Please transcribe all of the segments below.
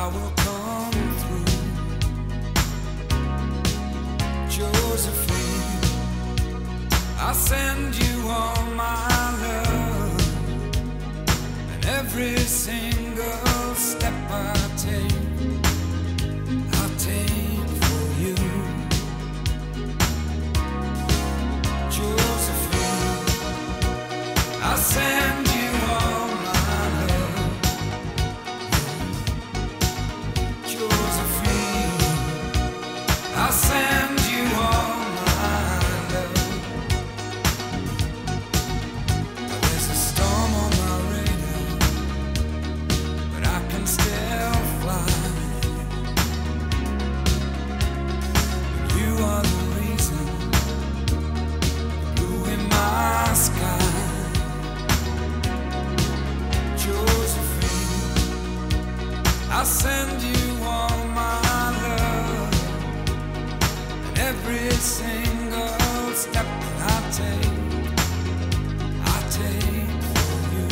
will come through. Josephine, I send you all my love, and every single step I take for you. Josephine, I send you all my love. Josephine, I send you all my love. Now there's a storm on my radar, but I can still fly. You are the reason, blue in my sky. Josephine, I send you all my love, and every single step that I take for you.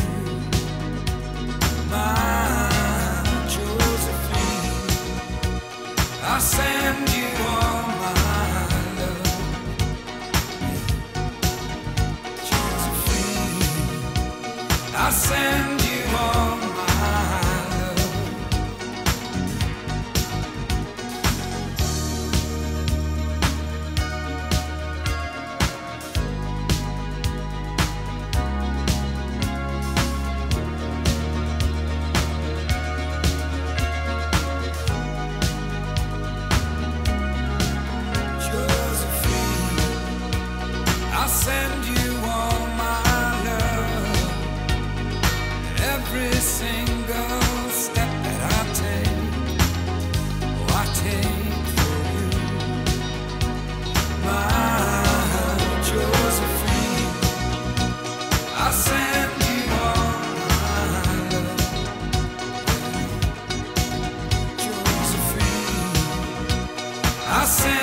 My Josephine, I send you all my love. Josephine, I send you all my love. Josephine, I send you all my love, and every single step that I take for you. My Josephine, I send you all my love. Josephine, I send